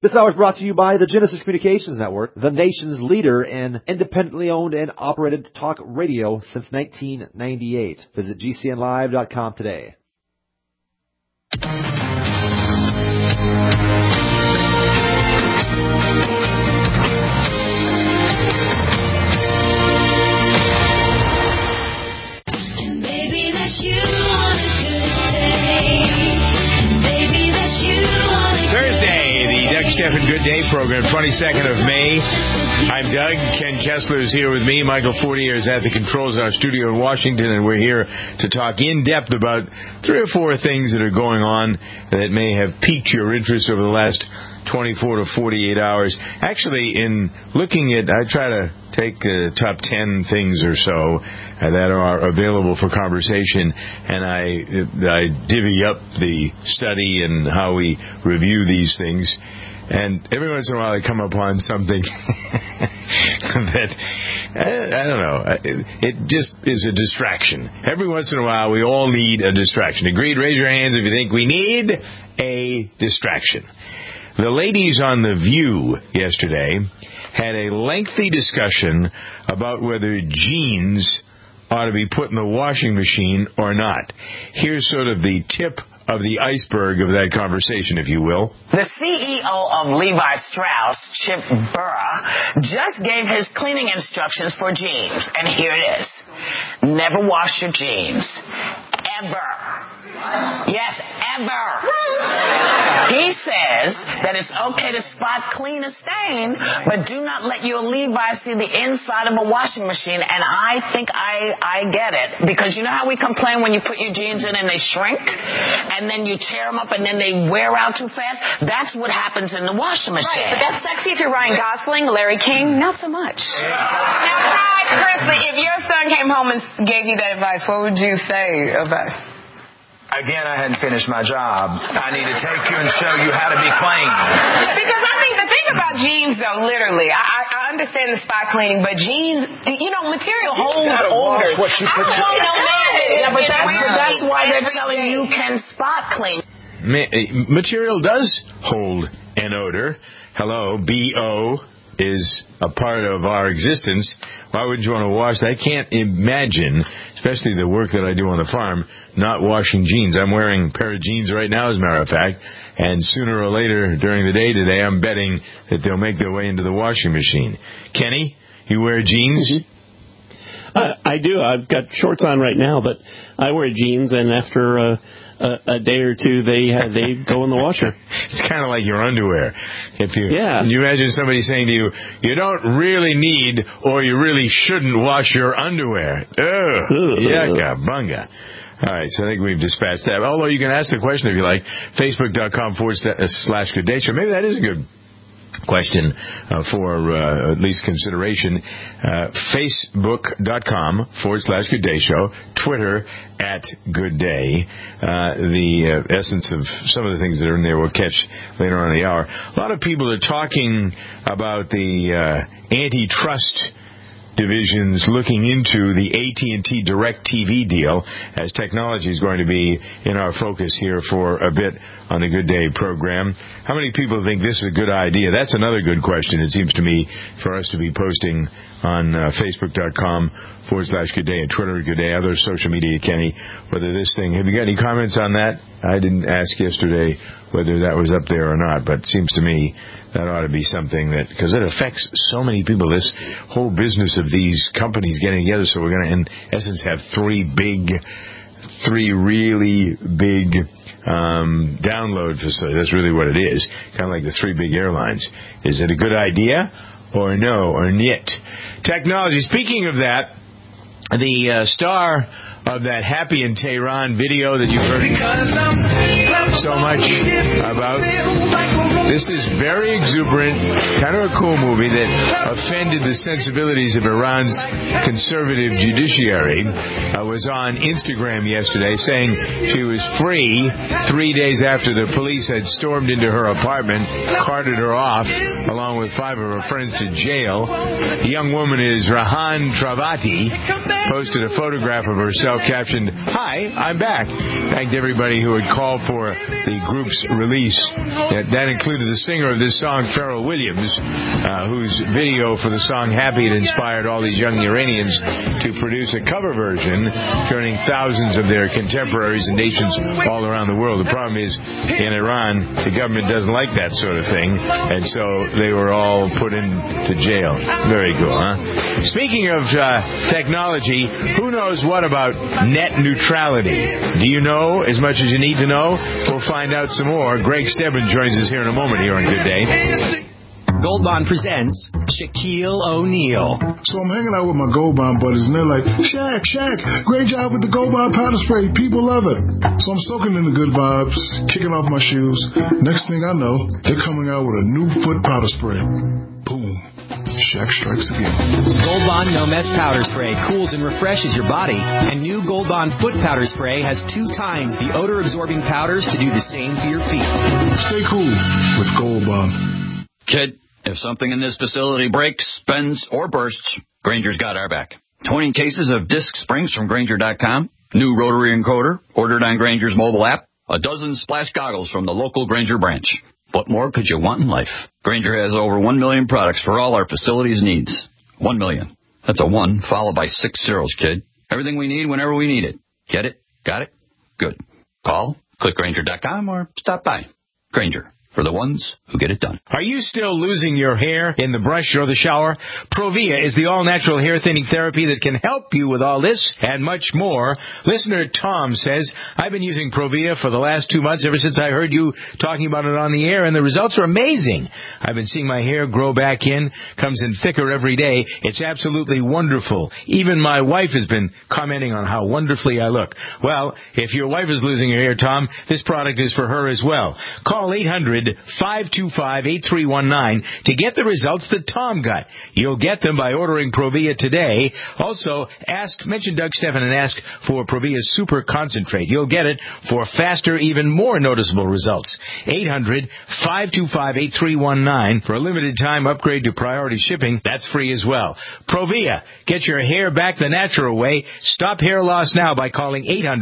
This hour is brought to you by the Genesis Communications Network, the nation's leader in independently owned and operated talk radio since 1998. Visit GCNlive.com today. Stephen Good Day program, 22nd of May. I'm Doug. Ken Kessler is here with me. Michael Fortier is at the controls in our studio in Washington, and we're here to talk in depth about 3 or 4 things that are going on that may have piqued your interest over the last 24 to 48 hours. Actually, in looking at, I try to take the top 10 things or so that are available for conversation, and I divvy up the study and how we review these things. And every once in a while I come upon something that, I don't know, it just is a distraction. Every once in a while we all need a distraction. Agreed? Raise your hands if you think we need a distraction. The ladies on The View yesterday had a lengthy discussion about whether jeans ought to be put in the washing machine or not. Here's sort of the tip of the iceberg of that conversation, if you will. The CEO of Levi Strauss, Chip Bergh, just gave his cleaning instructions for jeans. And here it is. Never wash your jeans. Ever. Yes, ever. He says that it's okay to spot clean a stain, but do not let your Levi see the inside of a washing machine. And I think I get it. Because you know how we complain when you put your jeans in and they shrink? And then you tear them up and then they wear out too fast? That's what happens in the washing machine. Right, but that's sexy if you're Ryan Gosling, Larry King, not so much. Now, Chris, if your son came home and gave you that advice, what would you say about it? Again, I hadn't finished my job. I need to take you and show you how to be clean. Because I think the thing about jeans, though, literally, I understand the spot cleaning, but jeans, material holds odor. What you put Yeah, but that's why they're telling you can spot clean. Material does hold an odor. Hello, B-O is a part of our existence. Why would you want to wash that? I can't imagine, especially the work that I do on the farm, not washing jeans. I'm wearing a pair of jeans right now, as a matter of fact, and sooner or later during the day today, I'm betting that they'll make their way into the washing machine. Kenny, you wear jeans? I do. I've got shorts on right now, but I wear jeans, and after a day or two, they go in the washer. It's kind of like your underwear. Yeah. Can you imagine somebody saying to you, you don't really need or you really shouldn't wash your underwear? Ugh. Yucca, bunga. All right, so I think we've dispatched that. Although you can ask the question if you like, Facebook.com/Good Day Show. Maybe that is a good question for at least consideration. Facebook.com/Good Day Show. Twitter @GoodDay. The essence of some of the things that are in there we'll catch later on in the hour. A lot of people are talking about the antitrust divisions looking into the AT&T DirecTV deal, as technology is going to be in our focus here for a bit on the Good Day program. How many people think this is a good idea? That's another good question, it seems to me, for us to be posting on Facebook.com/Good Day and Twitter Good Day, other social media, Kenny, whether this thing, have you got any comments on that? I didn't ask yesterday whether that was up there or not, but it seems to me that ought to be something that, because it affects so many people, this whole business of these companies getting together, so we're going to, in essence, have three really big download facilities. That's really what it is, kind of like the 3 big airlines. Is it a good idea or no or niet? Technology. Speaking of that, the star of that Happy in Tehran video that you've heard so much about. This is very exuberant, kind of a cool movie that offended the sensibilities of Iran's conservative judiciary. Was on Instagram yesterday saying she was free 3 days after the police had stormed into her apartment, carted her off, along with 5 of her friends, to jail. The young woman is Rahan Travati, posted a photograph of herself captioned, "Hi, I'm back." Thanked everybody who had called for the group's release. That included the singer of this song, Pharrell Williams, whose video for the song Happy had inspired all these young Iranians to produce a cover version, turning thousands of their contemporaries and nations all around the world. The problem is, in Iran, the government doesn't like that sort of thing, and so they were all put into jail. Very cool, huh? Speaking of technology, who knows what about net neutrality? Do you know as much as you need to know? We'll find out some more. Greg Stebbin joins us here in a moment here on Good Day. Gold Bond presents Shaquille O'Neal. So I'm hanging out with my Gold Bond buddies, and they're like, Shaq, great job with the Gold Bond powder spray. People love it. So I'm soaking in the good vibes, kicking off my shoes. Next thing I know, they're coming out with a new foot powder spray. Boom. Shaq strikes again. Gold Bond No Mess Powder Spray cools and refreshes your body. And new Gold Bond Foot Powder Spray has 2 times the odor-absorbing powders to do the same for your feet. Stay cool with Gold Bond. Kid, if something in this facility breaks, bends, or bursts, Grainger's got our back. 20 cases of disc springs from Grainger.com, new rotary encoder ordered on Grainger's mobile app, a dozen splash goggles from the local Grainger branch. What more could you want in life? Grainger has over 1 million products for all our facilities' needs. 1 million. That's a 1 followed by 6 zeros, kid. Everything we need whenever we need it. Get it? Got it? Good. Call, click Grainger.com, or stop by. Grainger. For the ones who get it done. Are you still losing your hair in the brush or the shower? Provia is the all-natural hair thinning therapy that can help you with all this and much more. Listener Tom says, I've been using Provia for the last 2 months ever since I heard you talking about it on the air, and the results are amazing. I've been seeing my hair grow back in, comes in thicker every day. It's absolutely wonderful. Even my wife has been commenting on how wonderfully I look. Well, if your wife is losing her hair, Tom, this product is for her as well. Call 800-525-8319 to get the results that Tom got. You'll get them by ordering Provia today. Also, mention Doug Steffen and ask for Provia Super Concentrate. You'll get it for faster, even more noticeable results. 800-525-8319 for a limited time upgrade to priority shipping. That's free as well. Provia. Get your hair back the natural way. Stop hair loss now by calling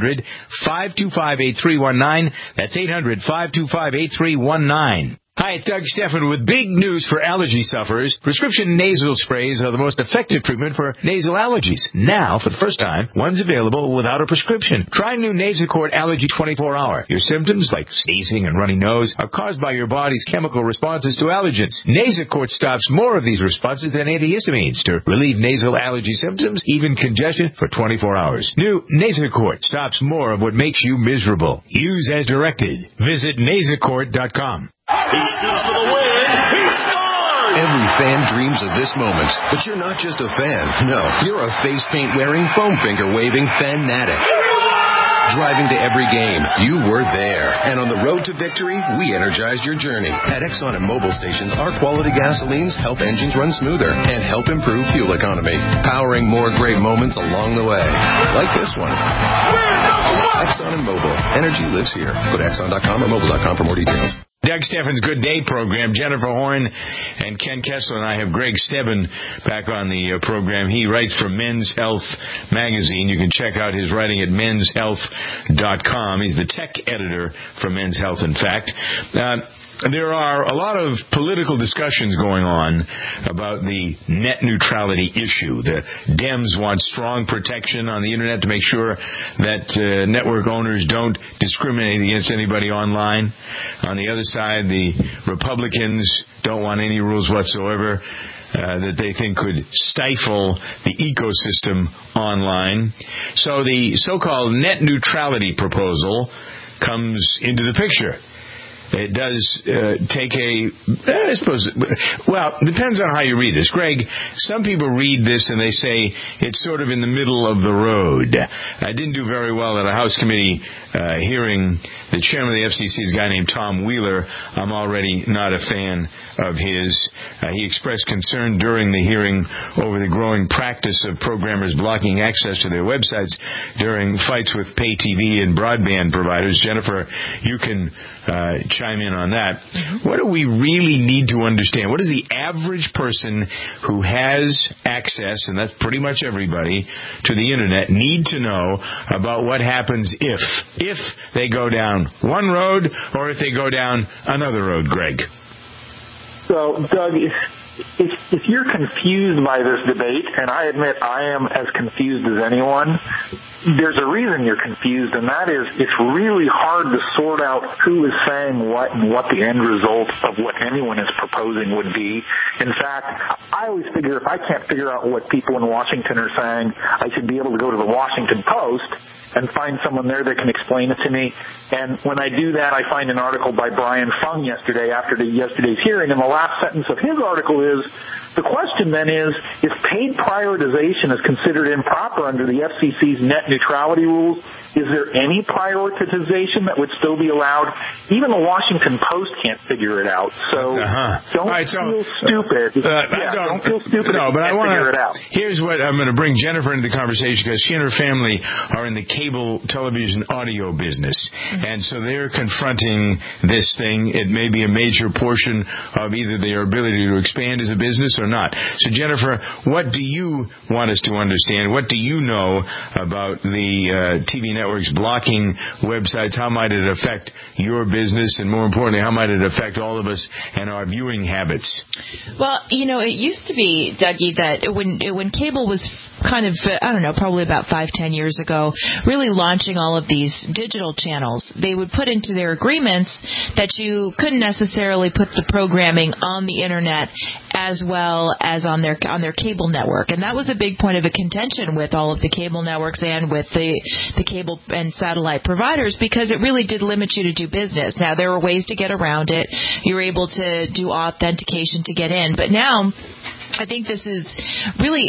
800-525-8319. That's 800-525-8319. Hi, it's Doug Steffen with big news for allergy sufferers. Prescription nasal sprays are the most effective treatment for nasal allergies. Now, for the first time, one's available without a prescription. Try new Nasacort Allergy 24-Hour. Your symptoms, like sneezing and runny nose, are caused by your body's chemical responses to allergens. Nasacort stops more of these responses than antihistamines to relieve nasal allergy symptoms, even congestion, for 24 hours. New Nasacort stops more of what makes you miserable. Use as directed. Visit Nasacort.com. He shoots for the win. He scores! Every fan dreams of this moment. But you're not just a fan. No, you're a face paint wearing, foam finger waving fanatic. Driving to every game, you were there. And on the road to victory, we energized your journey. At Exxon and Mobil stations, our quality gasolines help engines run smoother and help improve fuel economy, powering more great moments along the way. Like this one. Exxon and Mobil. Energy lives here. Go to Exxon.com or Mobil.com for more details. Doug Steffen's Good Day program. Jennifer Horn and Ken Kessler and I have Greg Stebbin back on the program. He writes for Men's Health magazine. You can check out his writing at menshealth.com. He's the tech editor for Men's Health, in fact. There are a lot of political discussions going on about the net neutrality issue. The Dems want strong protection on the Internet to make sure that network owners don't discriminate against anybody online. On the other side, the Republicans don't want any rules whatsoever that they think could stifle the ecosystem online. So the so-called net neutrality proposal comes into the picture. It does take I suppose, well, it depends on how you read this. Greg, some people read this and they say it's sort of in the middle of the road. I didn't do very well at a House committee hearing. The chairman of the FCC is a guy named Tom Wheeler. I'm already not a fan of his. He expressed concern during the hearing over the growing practice of programmers blocking access to their websites during fights with pay TV and broadband providers. Jennifer, you can chime chime in on that. What do we really need to understand? What does the average person who has access, and that's pretty much everybody, to the Internet need to know about what happens if they go down one road or if they go down another road, Greg? So, Doug, if you're confused by this debate, and I admit I am as confused as anyone, there's a reason you're confused, and that is it's really hard to sort out who is saying what and what the end result of what anyone is proposing would be. In fact, I always figure if I can't figure out what people in Washington are saying, I should be able to go to the Washington Post and find someone there that can explain it to me. And when I do that, I find an article by Brian Fung yesterday after yesterday's hearing, and the last sentence of his article is, the question then is, if paid prioritization is considered improper under the FCC's net neutrality rules, is there any prioritization that would still be allowed? Even the Washington Post can't figure it out. So don't feel stupid. Don't feel stupid. No, but I want to figure it out. Here's what I'm going to bring Jennifer into the conversation, because she and her family are in the cable television audio business, and so they're confronting this thing. It may be a major portion of either their ability to expand as a business or not. So, Jennifer, what do you want us to understand? What do you know about the TV networks blocking websites? How might it affect your business? And more importantly, how might it affect all of us and our viewing habits? Well, it used to be, Dougie, that when cable was kind of, probably about 5-10 years ago, really launching all of these digital channels, they would put into their agreements that you couldn't necessarily put the programming on the Internet as well as on their cable network. And that was a big point of a contention with all of the cable networks and with the cable and satellite providers, because it really did limit you to do business. Now, there were ways to get around it. You were able to do authentication to get in. But now, I think this is really,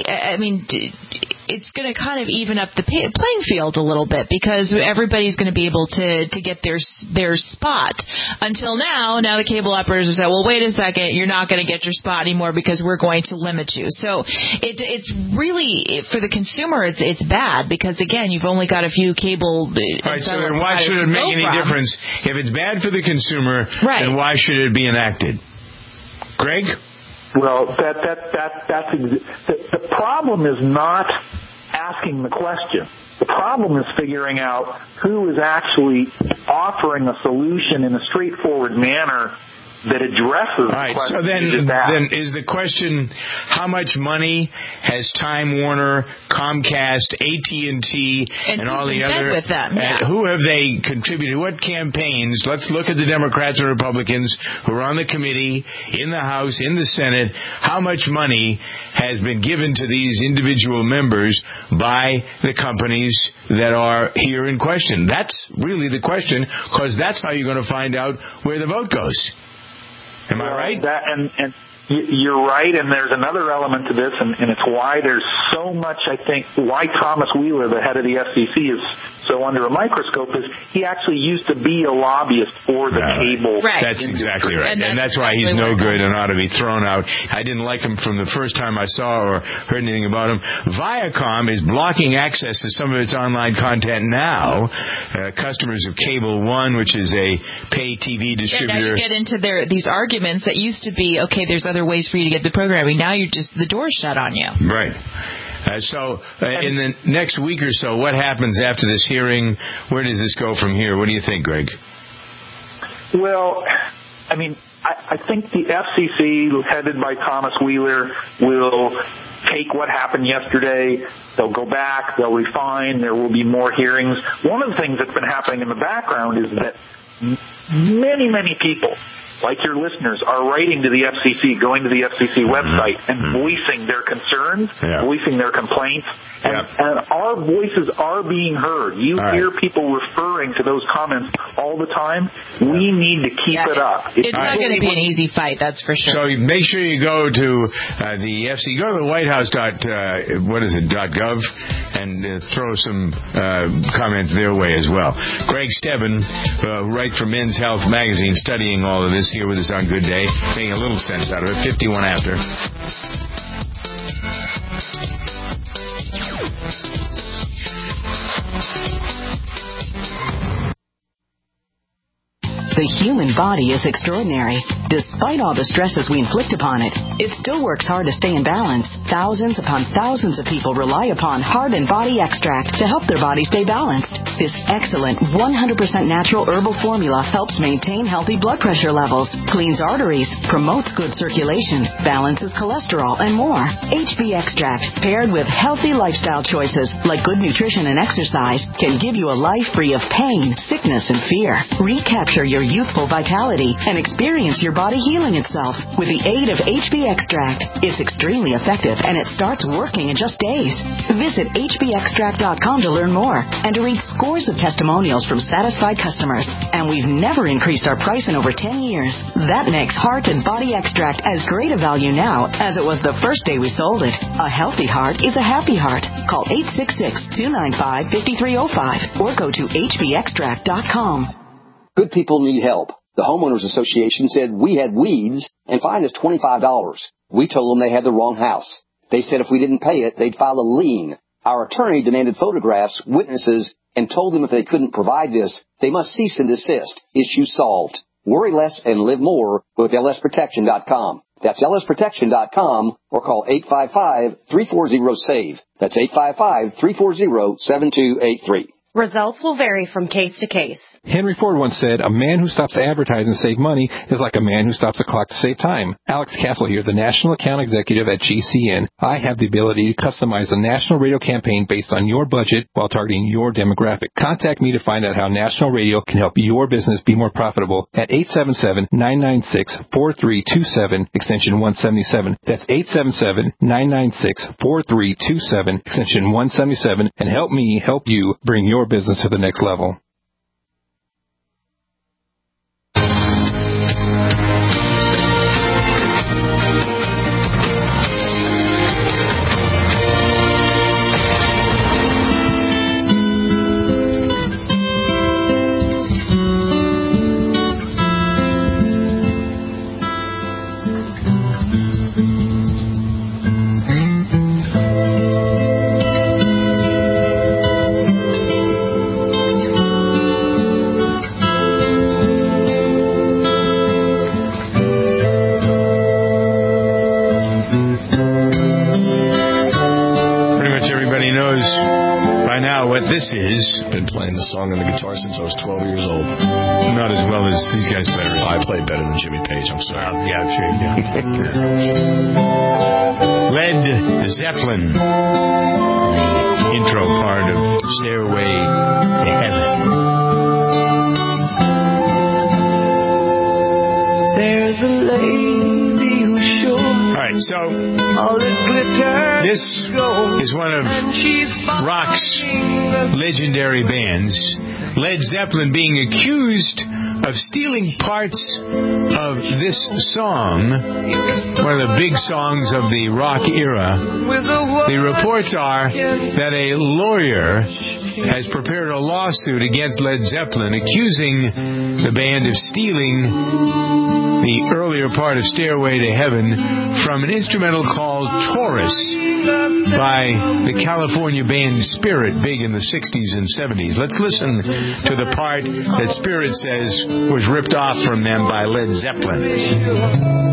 it's going to kind of even up the playing field a little bit, because everybody's going to be able to get their spot. Until now the cable operators have said, well, wait a second, you're not going to get your spot anymore because we're going to limit you. So it's really, for the consumer, it's bad, because, again, you've only got a few cable. All right, so then why should it make any difference? If it's bad for the consumer, then why should it be enacted? Greg? Well, the problem is not asking the question. The problem is figuring out who is actually offering a solution in a straightforward manner that addresses the question. So then is the question, how much money has Time Warner, Comcast, AT&T, and all the other, with them? Who have they contributed? What campaigns? Let's look at the Democrats and Republicans who are on the committee, in the House, in the Senate. How much money has been given to these individual members by the companies that are here in question? That's really the question, because that's how you're going to find out where the vote goes. Am I right? And you're right, and there's another element to this, and it's why there's so much, I think, why Thomas Wheeler, the head of the FCC, is so under a microscope, is he actually used to be a lobbyist for the cable. Right. That's exactly right. And that's why he's no good and ought to be thrown out. I didn't like him from the first time I saw or heard anything about him. Viacom is blocking access to some of its online content now. Customers of Cable One, which is a pay TV distributor. Yeah, now you get into these arguments that used to be, okay, there's other ways for you to get the programming. Now the door's shut on you. Right. So in the next week or so, what happens after this hearing? Where does this go from here? What do you think, Greg? Well, I think the FCC, headed by Thomas Wheeler, will take what happened yesterday. They'll go back. They'll refine. There will be more hearings. One of the things that's been happening in the background is that many, many people, like your listeners, are writing to the FCC, going to the FCC website and voicing their concerns, voicing their complaints, and our voices are being heard. You hear people referring to those comments all the time. We need to keep it up. It's not going to be an easy fight, that's for sure. So make sure you go to the FCC, go to the whitehouse.gov and throw some comments their way as well. Greg Stebbin, writes for Men's Health magazine, studying all of this, here with us on Good Day, making a little sense out of it. 51 after. The human body is extraordinary. Despite all the stresses we inflict upon it, it still works hard to stay in balance. Thousands upon thousands of people rely upon Heart and Body Extract to help their body stay balanced. This excellent 100% natural herbal formula helps maintain healthy blood pressure levels, cleans arteries, promotes good circulation, balances cholesterol, and more. HB Extract, paired with healthy lifestyle choices like good nutrition and exercise, can give you a life free of pain, sickness, and fear. Recapture your youthful vitality and experience your body healing itself with the aid of HB Extract. It's extremely effective and it starts working in just days. Visit hbextract.com to learn more and to read scores of testimonials from satisfied customers. And we've never increased our price in over 10 years. That makes Heart and Body Extract as great a value now as it was the first day we sold it. A healthy heart is a happy heart. Call 866-295-5305 or go to hbextract.com. Good people need help. The Homeowners Association said we had weeds and fined us $25. We told them they had the wrong house. They said if we didn't pay it, they'd file a lien. Our attorney demanded photographs, witnesses, and told them if they couldn't provide this, they must cease and desist. Issue solved. Worry less and live more with lsprotection.com. That's lsprotection.com or call 855-340-SAVE. That's 855-340-7283. Results will vary from case to case. Henry Ford once said, a man who stops to advertise and save money is like a man who stops a clock to save time. Alex Castle here, the National Account Executive at GCN. I have the ability to customize a national radio campaign based on your budget while targeting your demographic. Contact me to find out how national radio can help your business be more profitable at 877-996-4327, extension 177. That's 877-996-4327, extension 177, and help me help you bring your business to the next level. This is. Been playing the song on the guitar since I was 12 years old. Not as well as these guys better. I play better than Jimmy Page, I'm sorry. Yeah, I'm sure you do. Led Zeppelin. The intro part of Stairway to Heaven. There's a lady who's sure. All right, so this is one of rock's legendary bands, Led Zeppelin, being accused of stealing parts of this song, one of the big songs of the rock era. The reports are that a lawyer has prepared a lawsuit against Led Zeppelin, accusing the band of stealing the earlier part of Stairway to Heaven from an instrumental called Taurus by the California band Spirit, big in the 60s and 70s. Let's listen to the part that Spirit says was ripped off from them by Led Zeppelin.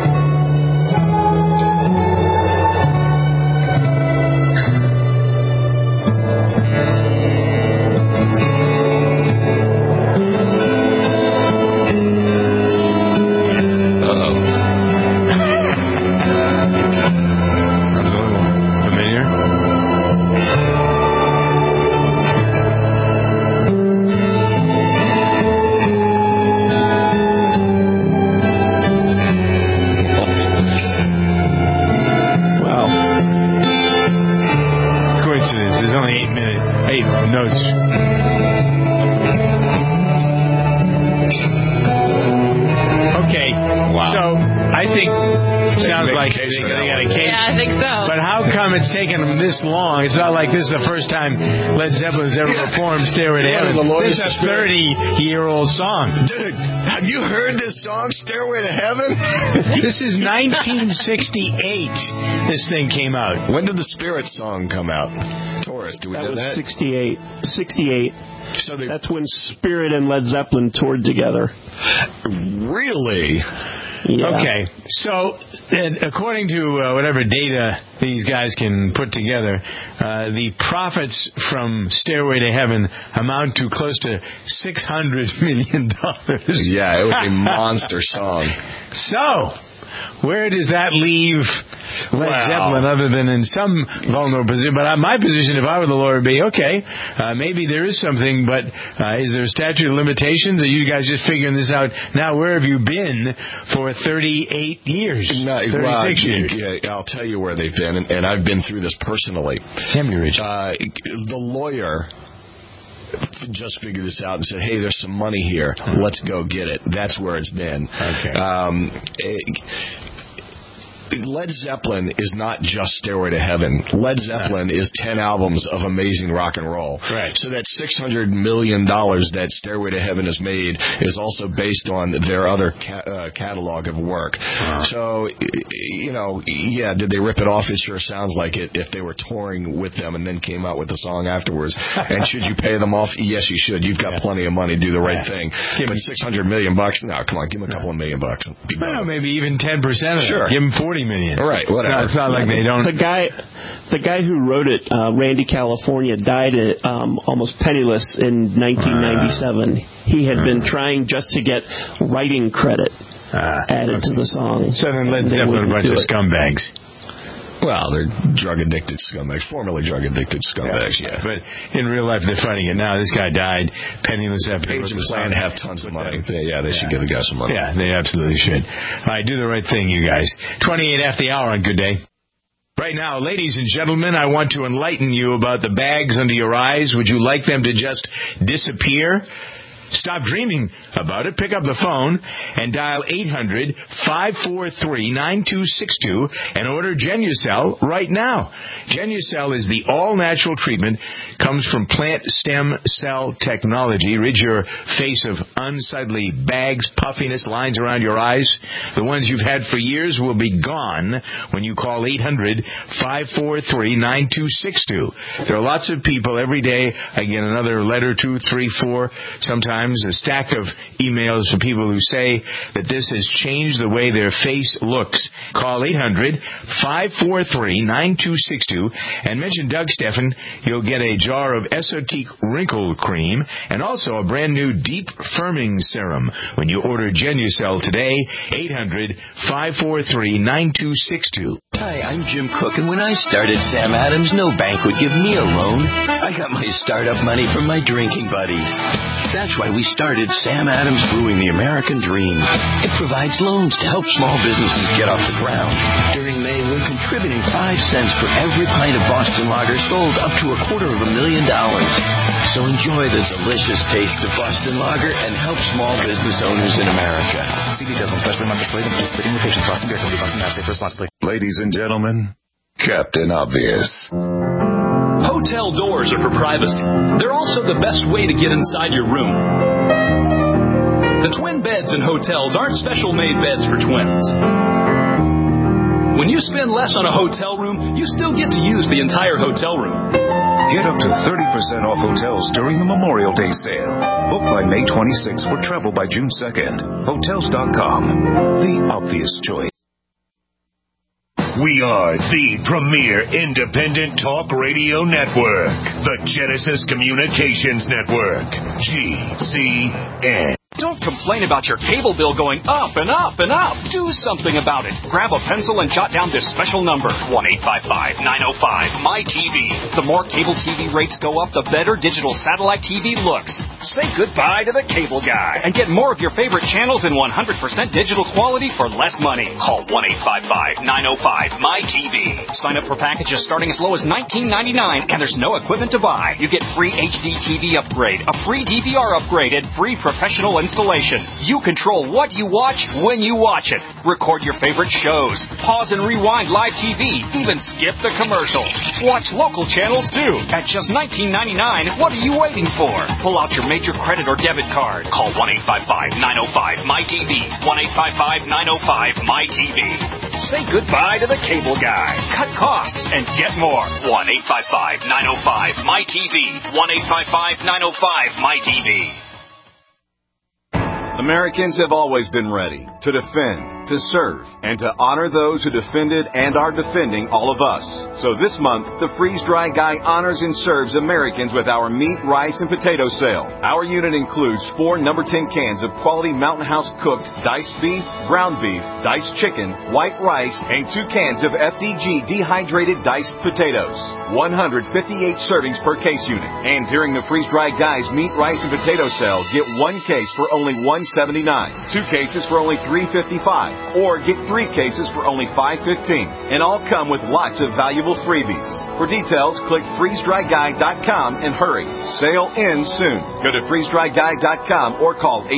It's taken them this long. It's not like this is the first time Led Zeppelin has ever performed Stairway to Heaven. This is a 30-year-old song. Dude, have you heard this song, Stairway to Heaven? This is 1968. This thing came out. When did the Spirit song come out? Taurus, do we know that? That was 68. That's when Spirit and Led Zeppelin toured together. Really? Yeah. Okay, so according to whatever data these guys can put together, the profits from Stairway to Heaven amount to close to $600 million. Yeah, it was a monster song. So, where does that leave Led Zeppelin other than in some vulnerable position? But my position, if I were the lawyer, would be, okay, maybe there is something, but is there a statute of limitations? Are you guys just figuring this out now? Where have you been for 38 years? 36 years? Yeah, I'll tell you where they've been, and I've been through this personally. The lawyer just figured this out and said, hey, there's some money here. Let's go get it. That's where it's been. Okay. Led Zeppelin is not just Stairway to Heaven. Led Zeppelin is 10 albums of amazing rock and roll. Right. So that $600 million that Stairway to Heaven has made is also based on their other catalog of work. So, did they rip it off? It sure sounds like it if they were touring with them and then came out with the song afterwards. And should you pay them off? Yes, you should. You've got plenty of money. Do the right thing. But $600 million? No, come on. Give them a couple of $1 million. Well, maybe even 10% of it. Sure. Give them $40 million. All right, whatever. No, it's not like they don't. The guy who wrote it, Randy California, died almost penniless in 1997. He had been trying just to get writing credit added to the song. So then Led Zeppelin, a bunch of scumbags. Well, they're drug-addicted scumbags, formerly drug-addicted scumbags, yeah. But in real life, they're fighting it now. This guy died penniless after Page and Plan have tons of money. They should give the guy some money. Yeah, they absolutely should. All right, do the right thing, you guys. 28 after the hour on Good Day. Right now, ladies and gentlemen, I want to enlighten you about the bags under your eyes. Would you like them to just disappear? Stop dreaming about it. Pick up the phone and dial 800-543-9262 and order Genucel right now. Genucel is the all-natural treatment, comes from plant stem cell technology. Rid your face of unsightly bags, puffiness, lines around your eyes. The ones you've had for years will be gone when you call 800-543-9262. There are lots of people every day. I get another letter, 2, 3, 4, sometimes a stack of emails from people who say that this has changed the way their face looks. Call 800-543-9262 and mention Doug Steffen. You'll get a jar of Esotique Wrinkle Cream and also a brand new Deep Firming Serum when you order Genucel today. 800-543-9262. Hi, I'm Jim Cook, and when I started Sam Adams, no bank would give me a loan. I got my startup money from my drinking buddies. That's why we started Sam Adams Brewing, the American Dream. It provides loans to help small businesses get off the ground. During May, we're contributing 5 cents for every pint of Boston Lager sold up to $250,000. So enjoy the delicious taste of Boston Lager and help small business owners in America. See details on specially marked displays and participating locations. Boston Beer Company, Boston, Mass. Safe responsibly. Ladies and gentlemen, Captain Obvious. Hotel doors are for privacy. They're also the best way to get inside your room. The twin beds in hotels aren't special-made beds for twins. When you spend less on a hotel room, you still get to use the entire hotel room. Get up to 30% off hotels during the Memorial Day sale. Book by May 26th for travel by June 2nd. Hotels.com. The obvious choice. We are the premier independent talk radio network, the Genesis Communications Network, GCN. Don't complain about your cable bill going up and up and up. Do something about it. Grab a pencil and jot down this special number, 1-855-905-MY-TV. The more cable TV rates go up, the better digital satellite TV looks. Say goodbye to the cable guy and get more of your favorite channels in 100% digital quality for less money. Call 1-855-905-MY-TV. Sign up for packages starting as low as $19.99, and there's no equipment to buy. You get free HD TV upgrade, a free DVR upgrade, and free professional installation. You control what you watch when you watch it. Record your favorite shows. Pause and rewind live TV. Even skip the commercials. Watch local channels too. At just $19.99, what are you waiting for? Pull out your major credit or debit card. Call 1-855-905-MY-TV. 1-855-905-MY-TV. Say goodbye to the cable guy. Cut costs and get more. 1-855-905-MyTV. 1-855-905-MyTV. Americans have always been ready to defend, to serve, and to honor those who defended and are defending all of us. So this month, the Freeze Dry Guy honors and serves Americans with our meat, rice, and potato sale. Our unit includes 4 number 10 cans of quality Mountain House cooked diced beef, ground beef, diced chicken, white rice, and 2 cans of FDG dehydrated diced potatoes. 158 servings per case unit. And during the Freeze Dry Guy's meat, rice, and potato sale, get 1 case for only $1.79, 2 cases for only $3.55, or get 3 cases for only $5.15. And all come with lots of valuable freebies. For details, click freezedryguy.com and hurry. Sale ends soon. Go to freezedryguy.com or call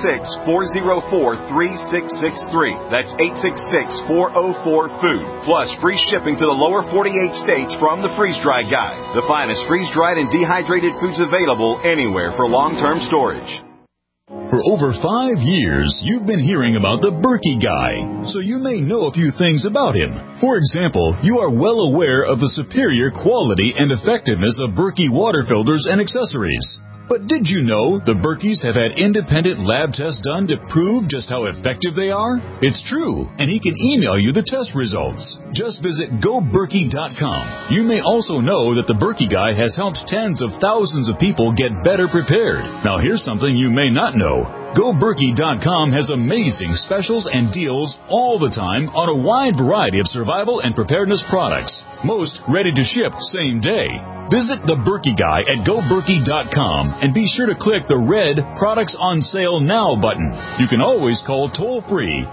866-404-3663. That's 866-404-FOOD. Plus free shipping to the lower 48 states from the Freeze Dry Guy. The finest freeze-dried and dehydrated foods available anywhere for long-term storage. For over 5 years, you've been hearing about the Berkey Guy, so you may know a few things about him. For example, you are well aware of the superior quality and effectiveness of Berkey water filters and accessories. But did you know the Berkeys have had independent lab tests done to prove just how effective they are? It's true, and he can email you the test results. Just visit GoBerkey.com. You may also know that the Berkey Guy has helped tens of thousands of people get better prepared. Now here's something you may not know. GoBerkey.com has amazing specials and deals all the time on a wide variety of survival and preparedness products. Most ready to ship same day. Visit the Berkey Guy at GoBerkey.com and be sure to click the red Products on Sale Now button. You can always call toll-free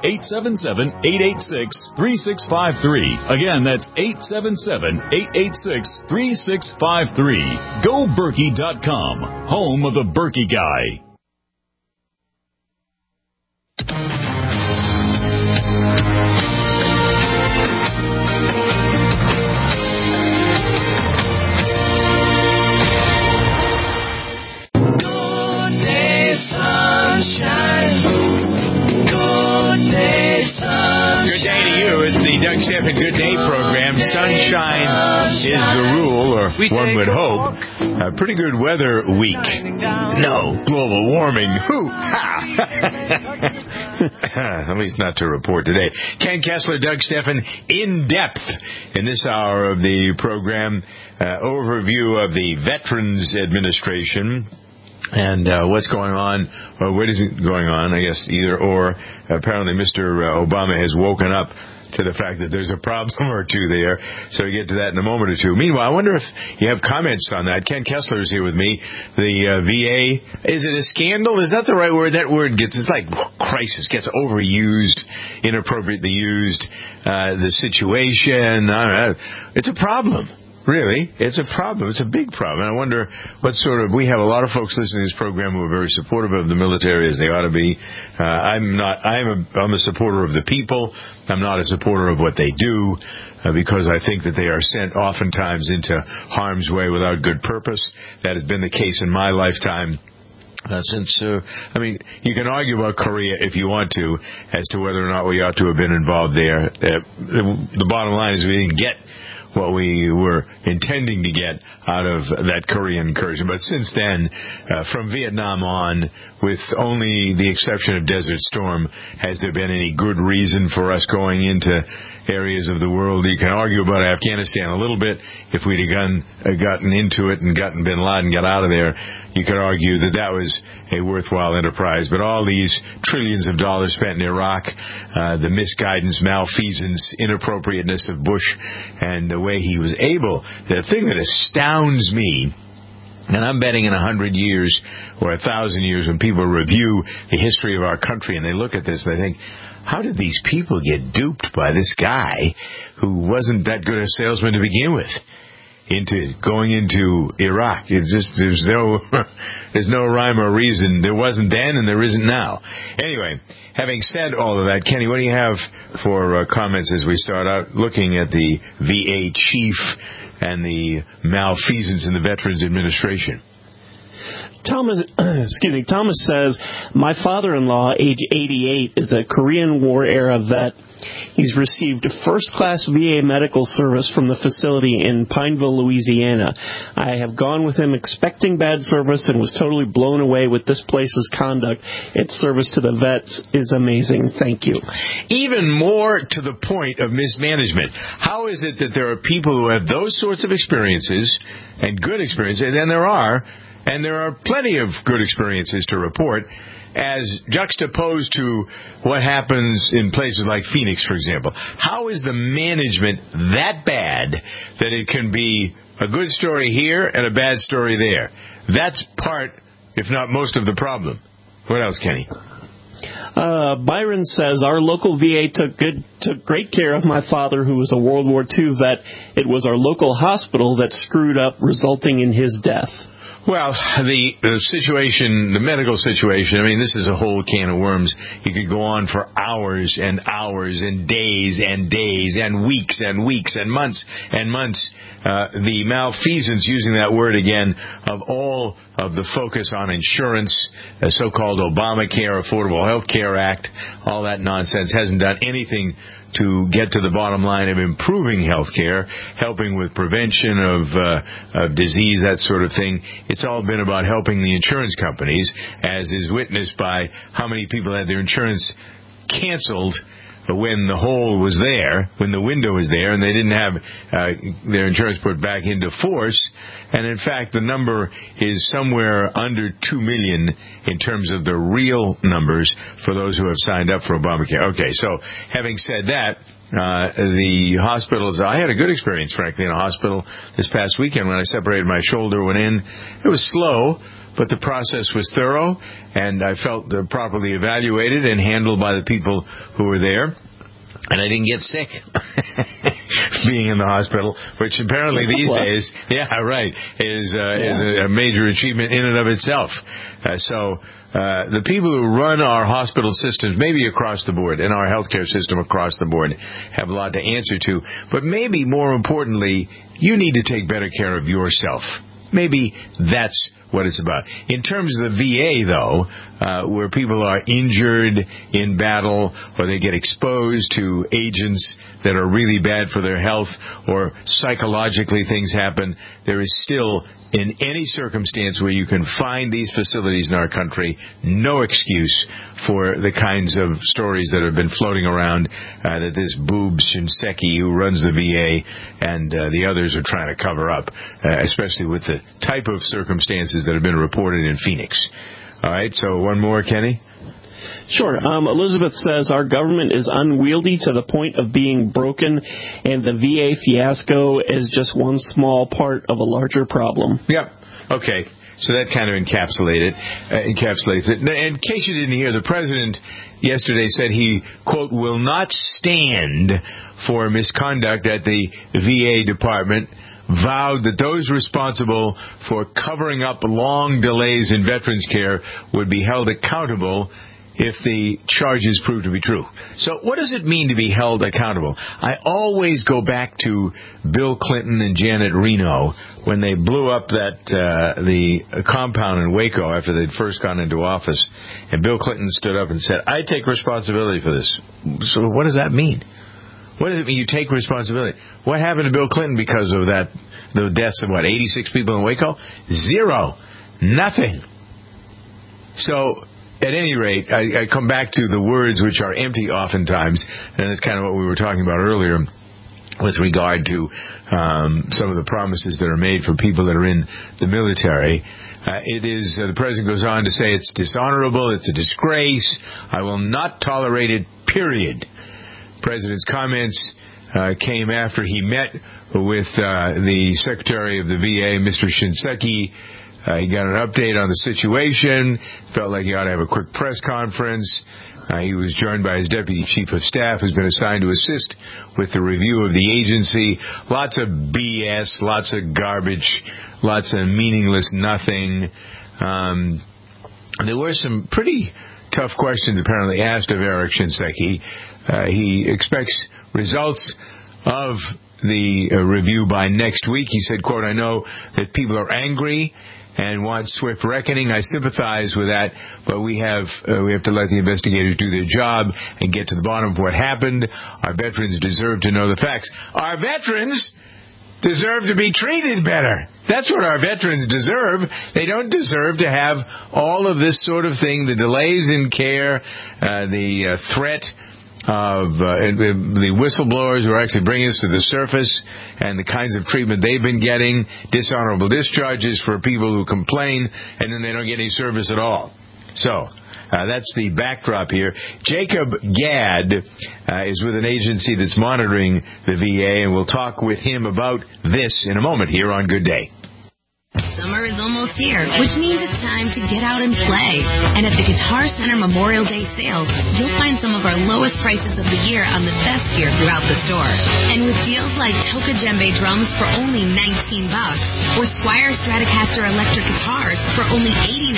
877-886-3653. Again, that's 877-886-3653. GoBerkey.com, home of the Berkey Guy. Doug Stephan Good Day program. Sunshine is the rule, or one would hope. A pretty good weather week. No global warming. Hoo-ha! At least not to report today. Ken Kessler, Doug Stephan, in depth in this hour of the program. Overview of the Veterans Administration. And what's going on, or what is it going on, I guess either or. Apparently Mr. Obama has woken up to the fact that there's a problem or two there. So we'll get to that in a moment or two. Meanwhile, I wonder if you have comments on that. Ken Kessler is here with me. The VA, is it a scandal? Is that the right word? That word gets, it's like crisis, gets overused, inappropriately used. The situation, I don't know. It's a problem. Really, it's a problem. It's a big problem. I wonder what sort of... We have a lot of folks listening to this program who are very supportive of the military, as they ought to be. I'm not. I'm a supporter of the people. I'm not a supporter of what they do, because I think that they are sent oftentimes into harm's way without good purpose. That has been the case in my lifetime. I mean, you can argue about Korea if you want to, as to whether or not we ought to have been involved there. The bottom line is we didn't get what we were intending to get out of that Korean incursion. But since then, from Vietnam on, with only the exception of Desert Storm, has there been any good reason for us going into areas of the world? You can argue about Afghanistan a little bit. If we'd have gotten into it and gotten bin Laden got out of there, you could argue that that was a worthwhile enterprise. But all these trillions of dollars spent in Iraq, the misguidance, malfeasance, inappropriateness of Bush, and the way he was able, the thing that astounds me, and I'm betting in 100 years or 1,000 years, when people review the history of our country and they look at this, they think, how did these people get duped by this guy who wasn't that good a salesman to begin with? Going into Iraq. It's just, there's no rhyme or reason. There wasn't then and there isn't now. Anyway, having said all of that, Kenny, what do you have for comments as we start out looking at the VA chief and the malfeasance in the Veterans Administration? Thomas says, my father-in-law, age 88, is a Korean War-era vet. He's received first-class VA medical service from the facility in Pineville, Louisiana. I have gone with him expecting bad service and was totally blown away with this place's conduct. Its service to the vets is amazing. Thank you. Even more to the point of mismanagement. How is it that there are people who have those sorts of experiences and good experiences, and then there are plenty of good experiences to report, as juxtaposed to what happens in places like Phoenix, for example. How is the management that bad that it can be a good story here and a bad story there? That's part, if not most, of the problem. What else, Kenny? Byron says, our local VA took great care of my father, who was a World War II vet. It was our local hospital that screwed up, resulting in his death. Well, the situation, the medical situation, I mean, this is a whole can of worms. You could go on for hours and hours and days and days and weeks and weeks and months and months. The malfeasance, using that word again, of all of the focus on insurance, the so-called Obamacare, Affordable Health Care Act, all that nonsense hasn't done anything to get to the bottom line of improving health care, helping with prevention of disease, that sort of thing. It's all been about helping the insurance companies, as is witnessed by how many people had their insurance canceled when the hole was there, when the window was there, and they didn't have their insurance put back into force. And in fact, the number is somewhere under 2 million in terms of the real numbers for those who have signed up for Obamacare. Okay, so having said that, the hospitals, I had a good experience, frankly, in a hospital this past weekend when I separated my shoulder, went in. It was slow, but the process was thorough, and I felt properly evaluated and handled by the people who were there. And I didn't get sick being in the hospital, which apparently these days, is a major achievement in and of itself. So the people who run our hospital systems, maybe across the board, and our healthcare system across the board, have a lot to answer to. But maybe more importantly, you need to take better care of yourself. Maybe that's what it's about. In terms of the VA, though, where people are injured in battle or they get exposed to agents that are really bad for their health or psychologically things happen, there is still, in any circumstance where you can find these facilities in our country, no excuse for the kinds of stories that have been floating around that this Boob Shinseki, who runs the VA, and the others are trying to cover up, especially with the type of circumstances that have been reported in Phoenix. All right, so one more, Kenny? Sure. Elizabeth says, our government is unwieldy to the point of being broken, and the VA fiasco is just one small part of a larger problem. Yep. Okay. So that kind of encapsulates it. In case you didn't hear, the president yesterday said he, quote, will not stand for misconduct at the VA department, vowed that those responsible for covering up long delays in veterans care would be held accountable if the charges prove to be true. So what does it mean to be held accountable? I always go back to Bill Clinton and Janet Reno when they blew up the compound in Waco after they'd first gone into office. And Bill Clinton stood up and said, I take responsibility for this. So what does that mean? What does it mean you take responsibility? What happened to Bill Clinton because of that, the deaths of, 86 people in Waco? Zero. Nothing. So, at any rate, I come back to the words which are empty oftentimes, and it's kind of what we were talking about earlier with regard to some of the promises that are made for people that are in the military. The president goes on to say it's dishonorable, it's a disgrace, I will not tolerate it, period. The president's comments came after he met with the Secretary of the VA, Mr. Shinseki. He got an update on the situation, felt like he ought to have a quick press conference. He was joined by his Deputy Chief of Staff, who's been assigned to assist with the review of the agency. Lots of BS, lots of garbage, lots of meaningless nothing. There were some pretty tough questions apparently asked of Eric Shinseki. He expects results of the review by next week. He said, quote, I know that people are angry and want swift reckoning. I sympathize with that, but we have to let the investigators do their job and get to the bottom of what happened. Our veterans deserve to know the facts. Our veterans deserve to be treated better. That's what our veterans deserve. They don't deserve to have all of this sort of thing, the delays in care, the threat of the whistleblowers who are actually bringing us to the surface, and the kinds of treatment they've been getting, dishonorable discharges for people who complain, and then they don't get any service at all. So that's the backdrop here. Jacob Gadd is with an agency that's monitoring the VA, and we'll talk with him about this in a moment here on Good Day. Summer is almost here, which means it's time to get out and play. And at the Guitar Center Memorial Day sales, you'll find some of our lowest prices of the year on the best gear throughout the store. And with deals like Toka Djembe drums for only $19, or Squier Stratocaster electric guitars for only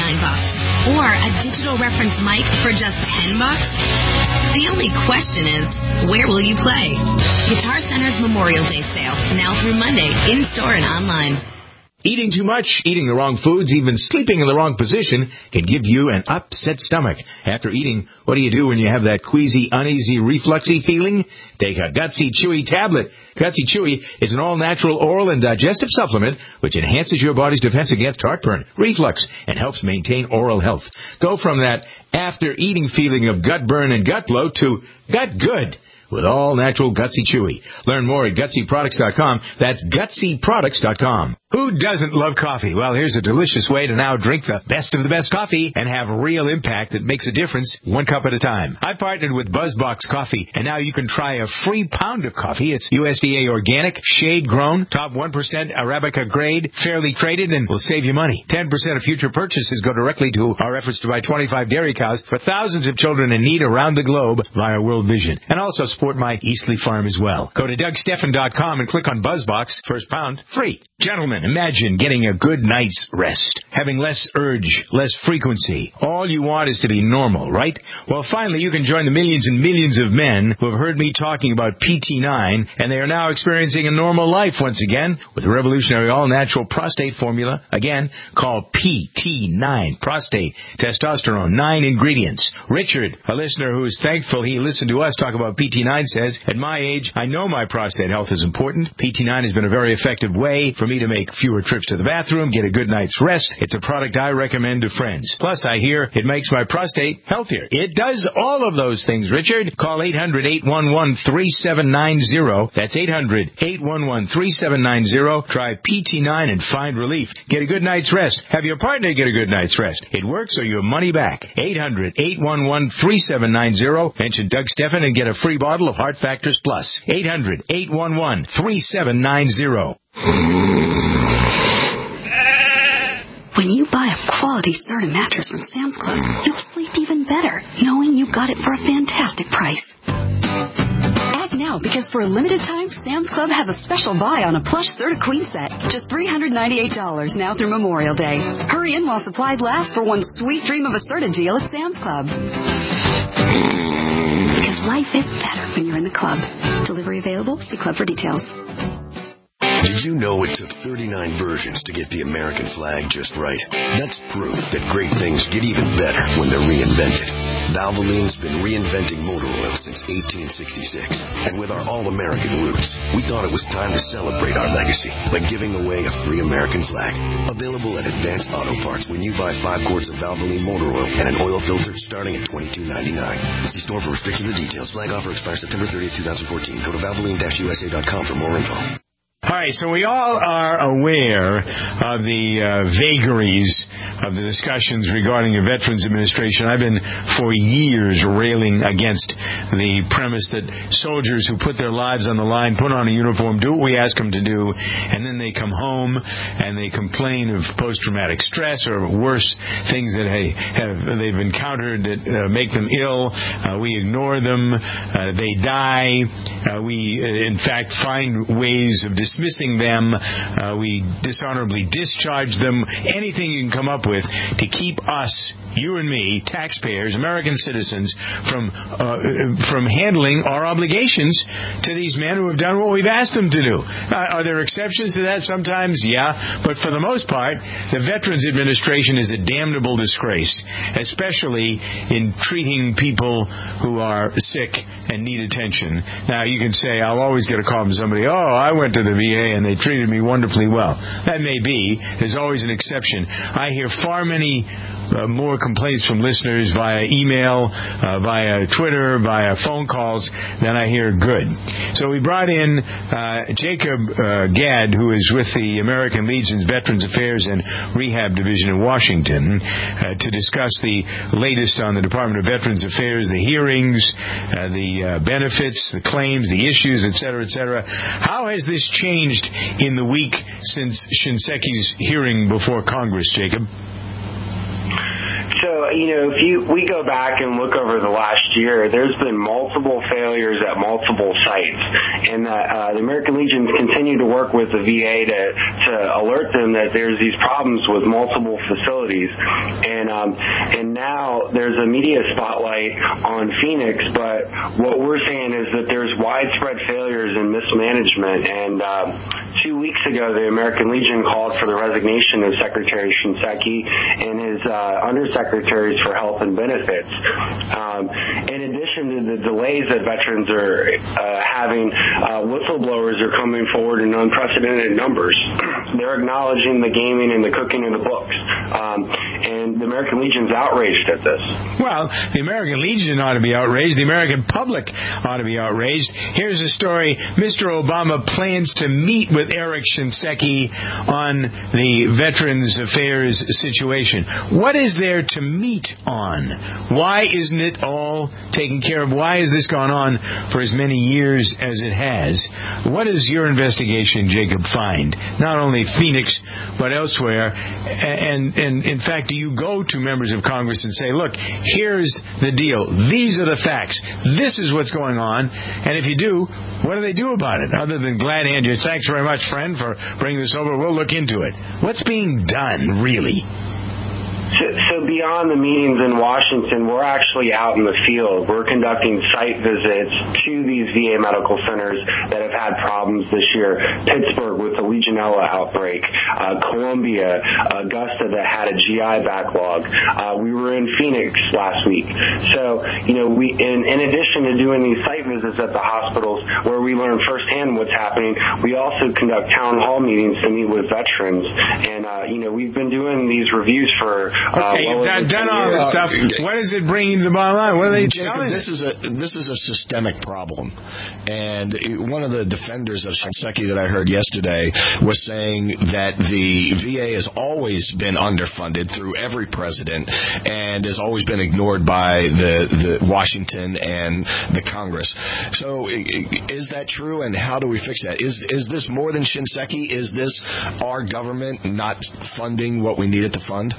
$89, or a digital reference mic for just $10, the only question is, where will you play? Guitar Center's Memorial Day sale, now through Monday, in-store and online. Eating too much, eating the wrong foods, even sleeping in the wrong position can give you an upset stomach. After eating, what do you do when you have that queasy, uneasy, refluxy feeling? Take a Gutsy Chewy tablet. Gutsy Chewy is an all-natural oral and digestive supplement which enhances your body's defense against heartburn, reflux, and helps maintain oral health. Go from that after-eating feeling of gut burn and gut bloat to gut good with all-natural Gutsy Chewy. Learn more at GutsyProducts.com. That's GutsyProducts.com. Who doesn't love coffee? Well, here's a delicious way to now drink the best of the best coffee and have real impact that makes a difference 1 cup at a time. I've partnered with BuzzBox Coffee, and now you can try a free pound of coffee. It's USDA organic, shade-grown, top 1% Arabica grade, fairly traded, and will save you money. 10% of future purchases go directly to our efforts to buy 25 dairy cows for thousands of children in need around the globe via World Vision. And also support my Eastleigh farm as well. Go to DougSteffen.com and click on BuzzBox. First pound, free. Gentlemen, imagine getting a good night's rest, having less urge, less frequency. All you want is to be normal, right? Well, finally, you can join the millions and millions of men who have heard me talking about PT9, and they are now experiencing a normal life once again with the revolutionary all-natural prostate formula. Again, called PT9. Prostate, testosterone, 9 ingredients. Richard, a listener who is thankful he listened to us talk about PT9, says, at my age, I know my prostate health is important. PT9 has been a very effective way for me to make fewer trips to the bathroom, get a good night's rest. It's a product I recommend to friends. Plus, I hear it makes my prostate healthier. It does all of those things, Richard. Call 800-811-3790. That's 800-811-3790. Try PT9 and find relief. Get a good night's rest. Have your partner get a good night's rest. It works or your money back. 800-811-3790. Mention Doug Steffen and get a free bottle of Heart Factors Plus. 800-811-3790. When you buy a quality Serta mattress from Sam's Club, you'll sleep even better, knowing you got it for a fantastic price. Act now, because for a limited time, Sam's Club has a special buy on a plush Serta Queen set. Just $398 now through Memorial Day. Hurry in while supplies last for one sweet dream of a Serta deal at Sam's Club. Because life is better when you're in the club. Delivery available. See Club for details. Did you know it took 39 versions to get the American flag just right? That's proof that great things get even better when they're reinvented. Valvoline's been reinventing motor oil since 1866. And with our all-American roots, we thought it was time to celebrate our legacy by giving away a free American flag. Available at Advanced Auto Parts when you buy 5 quarts of Valvoline motor oil and an oil filter starting at $22.99. See store for restrictions and details. Flag offer expires September 30th, 2014. Go to Valvoline-USA.com for more info. All right, so we all are aware of the vagaries of the discussions regarding the Veterans Administration. I've been for years railing against the premise that soldiers who put their lives on the line, put on a uniform, do what we ask them to do, and then they come home and they complain of post-traumatic stress or worse things that they've encountered that make them ill. We ignore them. They die. We, in fact, find ways of dismissing them. We dishonorably discharge them. Anything you can come up with. with to keep us, you and me, taxpayers, American citizens, from handling our obligations to these men who have done what we've asked them to do. Are there exceptions to that sometimes? Yeah. But for the most part, the Veterans Administration is a damnable disgrace, especially in treating people who are sick and need attention. Now, you can say, I'll always get a call from somebody, I went to the VA and they treated me wonderfully well. That may be. There's always an exception. I hear far many more complaints from listeners via email, via Twitter, via phone calls than I hear good. So we brought in Jacob Gadd, who is with the American Legion's Veterans Affairs and Rehab Division in Washington, to discuss the latest on the Department of Veterans Affairs, the hearings, the benefits, the claims, the issues, et cetera, et cetera. How has this changed in the week since Shinseki's hearing before Congress, Jacob? So, if we go back and look over the last year, there's been multiple failures at multiple sites. And the American Legions continue to work with the VA to alert them that there's these problems with multiple facilities. And now there's a media spotlight on Phoenix, but what we're saying is that there's widespread failures and mismanagement. And 2 weeks ago, the American Legion called for the resignation of Secretary Shinseki and his undersecretaries for health and benefits. In addition to the delays that veterans are having, whistleblowers are coming forward in unprecedented numbers. They're acknowledging the gaming and the cooking of the books. And the American Legion's outraged at this. Well, the American Legion ought to be outraged. The American public ought to be outraged. Here's a story. Mr. Obama plans to meet with Eric Shinseki on the Veterans Affairs situation. What is there to meet on? Why isn't it all taken care of? Why has this gone on for as many years as it has? What does your investigation, Jacob, find? Not only Phoenix, but elsewhere. And in fact, do you go to members of Congress and say, look, here's the deal. These are the facts. This is what's going on. And if you do, what do they do about it? Other than glad hand you, thanks very much, friend, for bringing this over. We'll look into it. What's being done, really? So beyond the meetings in Washington, we're actually out in the field. We're conducting site visits to these VA medical centers that have had problems this year. Pittsburgh with the Legionella outbreak, Columbia, Augusta that had a GI backlog. We were in Phoenix last week. So, we in addition to doing these site visits at the hospitals where we learn firsthand what's happening, we also conduct town hall meetings to meet with veterans. And, we've been doing these reviews for okay, you've done all this stuff. What is it bringing to the bottom line? What are they telling us? This is a systemic problem. And one of the defenders of Shinseki that I heard yesterday was saying that the VA has always been underfunded through every president and has always been ignored by the Washington and the Congress. So is that true, and how do we fix that? Is this more than Shinseki? Is this our government not funding what we need it to fund?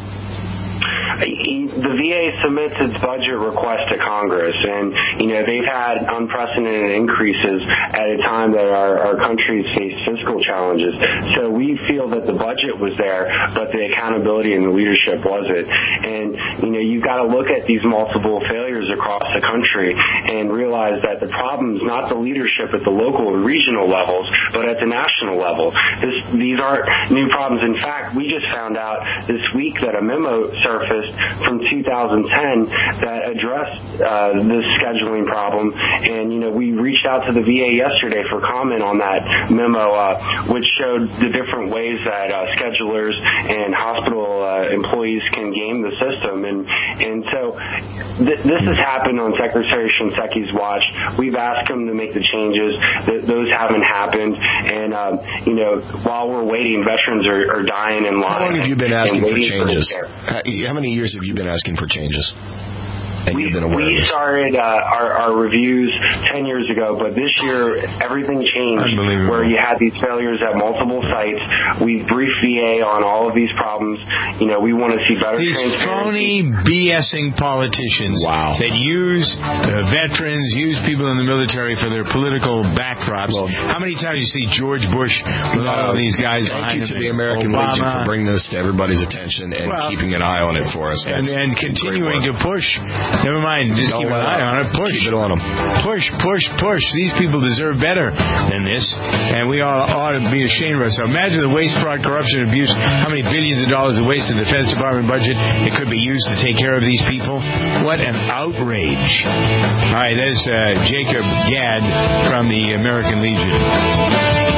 The VA submits its budget request to Congress, and they've had unprecedented increases at a time that our country's faced fiscal challenges. So we feel that the budget was there, but the accountability and the leadership wasn't. And you've got to look at these multiple failures across the country and realize that the problem is not the leadership at the local and regional levels, but at the national level. These aren't new problems. In fact, we just found out this week that a memo surfaced from 2010 that addressed this scheduling problem, and we reached out to the VA yesterday for comment on that memo, which showed the different ways that schedulers and hospital employees can game the system, and so this has happened on Secretary Shinseki's watch. We've asked him to make the changes. Those haven't happened, and while we're waiting, veterans are dying in line. How long have you been asking for changes? How many years have you been asking for changes? you've been aware of We this. started our reviews 10 years ago, but this year everything changed where you had these failures at multiple sites. We briefed VA on all of these problems. We want to see better transparency. Phony BSing politicians that use veterans, use people in the military for their political backprops. How many times you see George Bush with all of these guys behind him? Thank you to the American Legion for bringing this to everybody's attention and keeping an eye on it for us. And continuing to push. Never mind, just keep an eye on it. Push. Keep it on them. Push. These people deserve better than this, and we all ought to be ashamed of ourselves. Imagine the waste, fraud, corruption, abuse, how many billions of dollars of waste in the Defense Department budget it could be used to take care of these people. What an outrage. All right, there's Jacob Gadd from the American Legion.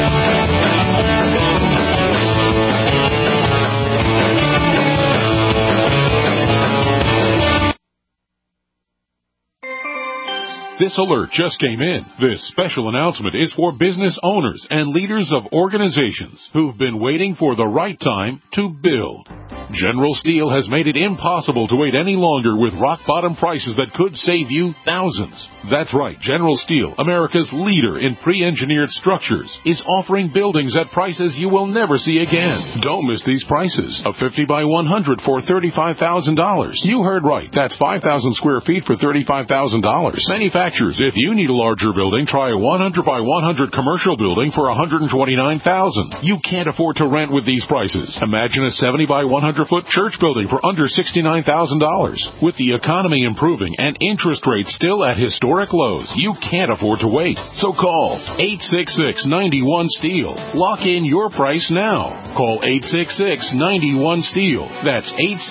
This alert just came in. This special announcement is for business owners and leaders of organizations who've been waiting for the right time to build. General Steel has made it impossible to wait any longer with rock-bottom prices that could save you thousands. That's right, General Steel, America's leader in pre-engineered structures, is offering buildings at prices you will never see again. Don't miss these prices. A 50 by 100 for $35,000. You heard right. That's 5,000 square feet for $35,000. Manufacturers, if you need a larger building, try a 100 by 100 commercial building for $129,000. You can't afford to rent with these prices. Imagine a 70 by 100-foot church building for under $69,000. With the economy improving and interest rates still at historic lows, you can't afford to wait. So call 866-91-STEEL. Lock in your price now. Call 866-91-STEEL. That's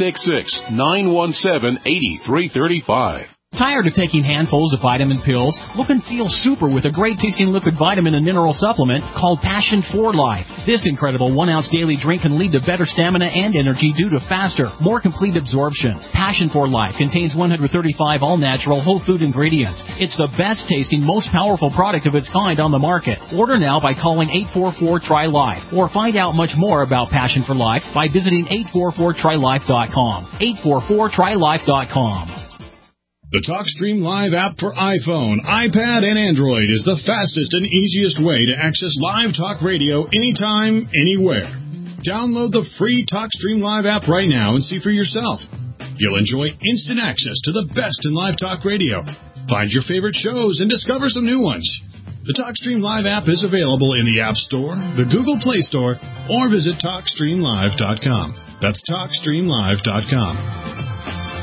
866-917-8335. Tired of taking handfuls of vitamin pills? Look and feel super with a great-tasting liquid vitamin and mineral supplement called Passion for Life. This incredible 1-ounce daily drink can lead to better stamina and energy due to faster, more complete absorption. Passion for Life contains 135 all-natural whole food ingredients. It's the best-tasting, most powerful product of its kind on the market. Order now by calling 844-TRY-LIFE or find out much more about Passion for Life by visiting 844trylife.com. 844trylife.com. The TalkStream Live app for iPhone, iPad, and Android is the fastest and easiest way to access live talk radio anytime, anywhere. Download the free TalkStream Live app right now and see for yourself. You'll enjoy instant access to the best in live talk radio. Find your favorite shows and discover some new ones. The TalkStream Live app is available in the App Store, the Google Play Store, or visit TalkStreamLive.com. That's TalkStreamLive.com.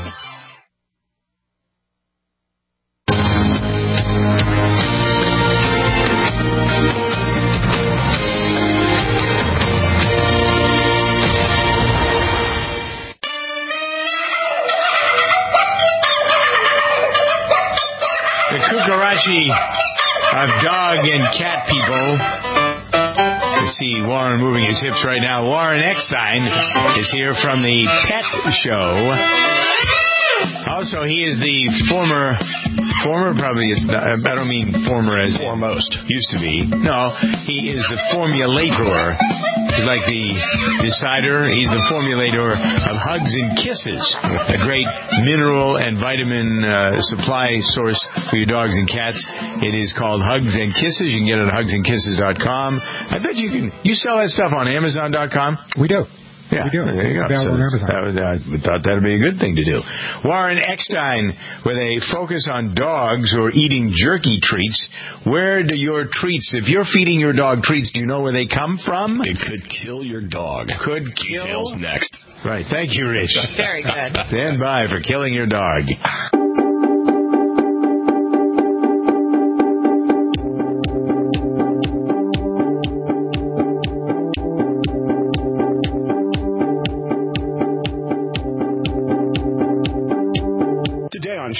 Of dog and cat people. To see Warren moving his hips right now. Warren Eckstein is here from the Pet Show. Also, he is the former, probably it's not, I don't mean former as foremost, used to be. No, he is the formulator. He's like the decider. He's the formulator of Hugs and Kisses, a great mineral and vitamin supply source for your dogs and cats. It is called Hugs and Kisses. You can get it at hugsandkisses.com. I bet you can. You sell that stuff on Amazon.com? We do. Yeah, there you go. So, I thought that would be a good thing to do. Warren Eckstein, with a focus on dogs who are eating jerky treats. Where do your treats, if you're feeding your dog treats, do you know where they come from? It could kill your dog. Could kill? Details next. Right. Thank you, Rich. Very good. Stand by for killing your dog.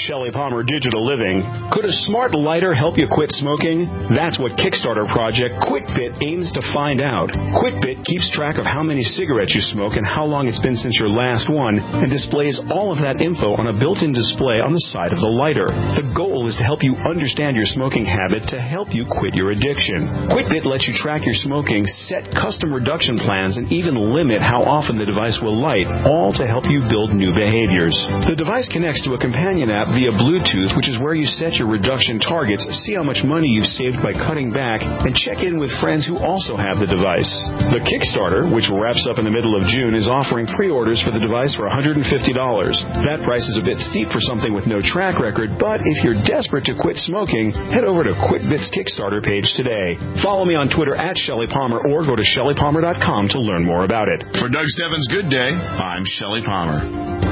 Shelley Palmer, Digital Living. Could a smart lighter help you quit smoking? That's what Kickstarter project QuitBit aims to find out. QuitBit keeps track of how many cigarettes you smoke and how long it's been since your last one, and displays all of that info on a built-in display on the side of the lighter. The goal is to help you understand your smoking habit to help you quit your addiction. QuitBit lets you track your smoking, set custom reduction plans, and even limit how often the device will light, all to help you build new behaviors. The device connects to a companion app via Bluetooth, which is where you set your reduction targets, see how much money you've saved by cutting back, and check in with friends who also have the device. The Kickstarter, which wraps up in the middle of June, is offering pre-orders for the device for $150. That price is a bit steep for something with no track record, but if you're desperate to quit smoking, head over to QuitBit's Kickstarter page today. Follow me on Twitter at Shelley Palmer or go to ShelleyPalmer.com to learn more about it. For Doug Stebbins' Good Day, I'm Shelley Palmer.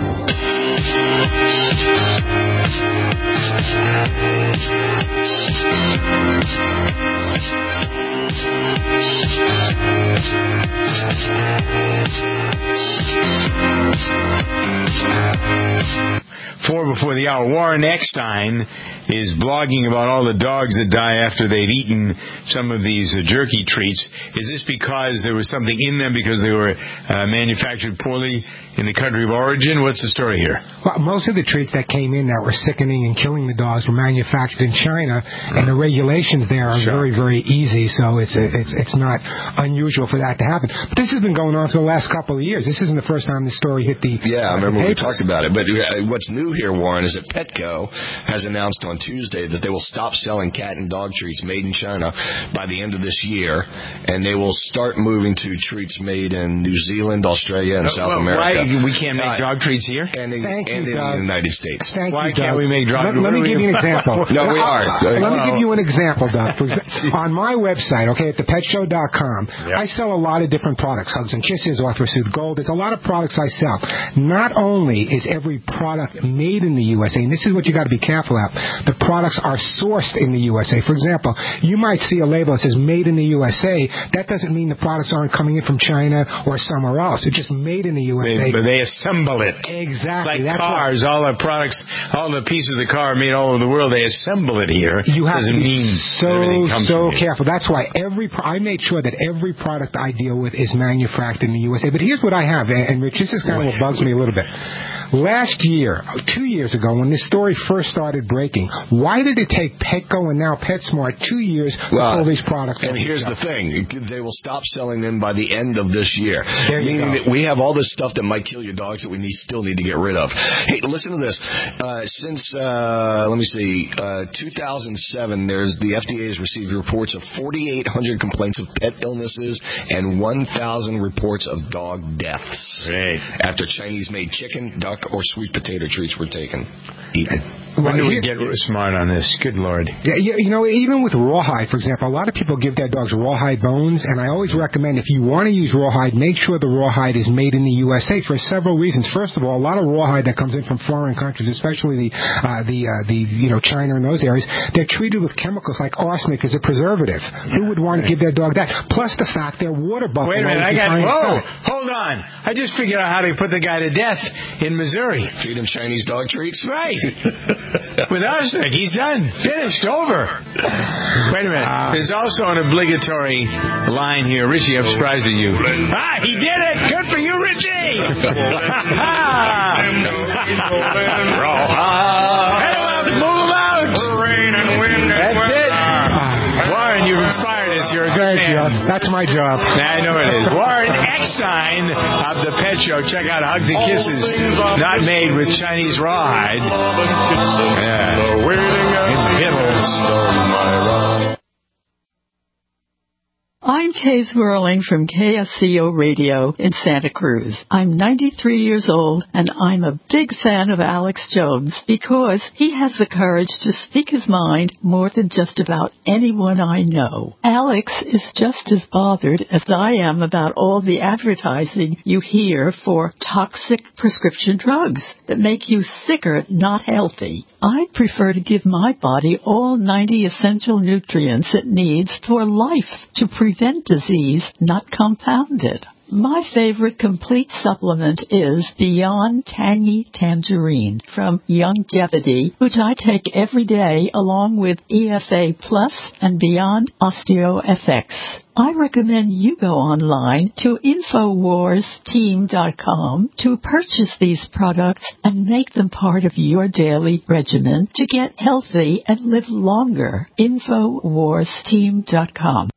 Four before the hour. Warren Eckstein is blogging about all the dogs that die after they've eaten some of these jerky treats. Is this because there was something in them because they were manufactured poorly in the country of origin? What's the story here? Well, most of the treats that came in that were sickening and killing the dogs were manufactured in China, and the regulations there are very, very easy, so it's not unusual for that to happen. But this has been going on for the last couple of years. This isn't the first time this story hit the I remember papers. we talked about it. But what's new here, Warren, is that Petco has announced on Tuesday that they will stop selling cat and dog treats made in China by the end of this year, and they will start moving to treats made in New Zealand, Australia, and South America. Why we can't make dog treats here? And in the United States. Why can't we make dog treats? Let me give you an example. No, we are. Let me give you an example, Doug. On my website, at thepetshow.com, I sell a lot of different products. Hugs and Kisses, Arthrosoothe Gold. There's a lot of products I sell. Not only is every product made in the USA, and this is what you got to be careful of, the products are sourced in the USA. For example, you might see a label that says made in the USA. That doesn't mean the products aren't coming in from China or somewhere else. It's just made in the USA. But they assemble it. Exactly. Like cars, all the products, all the pieces of the car are made all over the world. They assemble it here. You have to be so from careful. That's why I made sure that every product I deal with is manufactured in the USA. But here's what I have, and Rich, this is kind of what bugs me a little bit. Last year, 2 years ago, when this story first started breaking, why did it take Petco and now PetSmart 2 years to pull these products? And here's the thing. They will stop selling them by the end of this year. Meaning that we have all this stuff that might kill your dogs that we still need to get rid of. Hey, listen to this. Since 2007, the FDA has received reports of 4,800 complaints of pet illnesses and 1,000 reports of dog deaths. Right. After Chinese-made chicken, duck, or sweet potato treats were eaten. When do we get smart on this? Good Lord. Yeah, even with rawhide, for example, a lot of people give their dogs rawhide bones, and I always recommend if you want to use rawhide, make sure the rawhide is made in the USA for several reasons. First of all, a lot of rawhide that comes in from foreign countries, especially China and those areas, they're treated with chemicals like arsenic as a preservative. Who would want to give their dog that? Plus the fact they're water buffalo. Wait a minute, hold on. I just figured out how to put the guy to death in Missouri. Feed him Chinese dog treats? Right. With arsenic, he's done. Finished. Over. Wait a minute. There's also an obligatory line here. Richie, I'm surprised at you. He did it. Good for you, Richie. Move him out. That's it. Warren, you've inspired us. You're a good man. That's my job. I know it is. Warren Eckstein of The Pet Show. Check out Hugs and Kisses. Not made with Chinese rawhide. In the hills. I'm Kay Zwerling from KSCO Radio in Santa Cruz. I'm 93 years old, and I'm a big fan of Alex Jones because he has the courage to speak his mind more than just about anyone I know. Alex is just as bothered as I am about all the advertising you hear for toxic prescription drugs that make you sicker, not healthy. I prefer to give my body all 90 essential nutrients it needs for life to prevent disease, not compound it. My favorite complete supplement is Beyond Tangy Tangerine from Youngevity, which I take every day along with EFA Plus and Beyond OsteoFX. I recommend you go online to InfoWarsTeam.com to purchase these products and make them part of your daily regimen to get healthy and live longer. InfoWarsTeam.com.